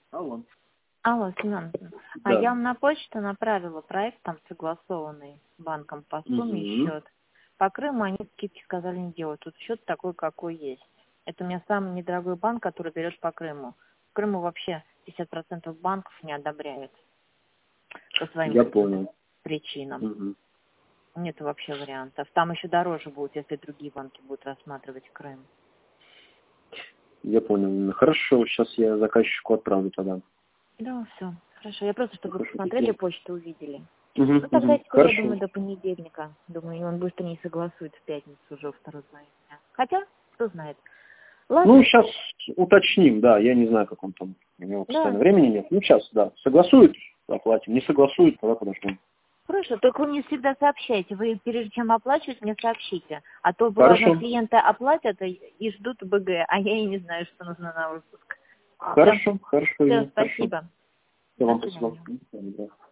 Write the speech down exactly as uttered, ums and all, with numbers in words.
Алло. Алло, Семен, а Да. я вам на почту направила проект, там согласованный банком по сумме Угу. счет. По Крыму они скидки сказали не делать. Тут счет такой, какой есть. Это у меня самый недорогой банк, который берет по Крыму. В Крыму вообще пятьдесят процентов банков не одобряют по своим Я каким-то понял. причинам. Угу. Нет вообще вариантов. Там еще дороже будет, если другие банки будут рассматривать Крым. Я понял. Хорошо, сейчас я заказчику отправлю тогда. Да, все. Хорошо. Я просто, чтобы вы Хорошо, посмотрели спасибо. почту, увидели. Угу, Ну, тогда угу. теперь, я Хорошо. думаю, до понедельника. Думаю, он быстро не согласует в пятницу уже второй половине дня. Хотя, кто знает. Ну, Ладно? сейчас уточним, да, я не знаю, как он там, у него Да. постоянно времени нет. Ну, сейчас, да, согласует, оплатим, не согласует, тогда подождем. Хорошо, только вы мне всегда сообщайте. Вы прежде чем оплачивать, мне сообщите. А то бывает, у нас Хорошо. клиенты оплатят и и ждут БГ, а я и не знаю, что нужно на выпуск. Все, Хорошо, хорошо, все, Ирина, хорошо. спасибо. Все, До вам спасибо. свидания. До свидания, да.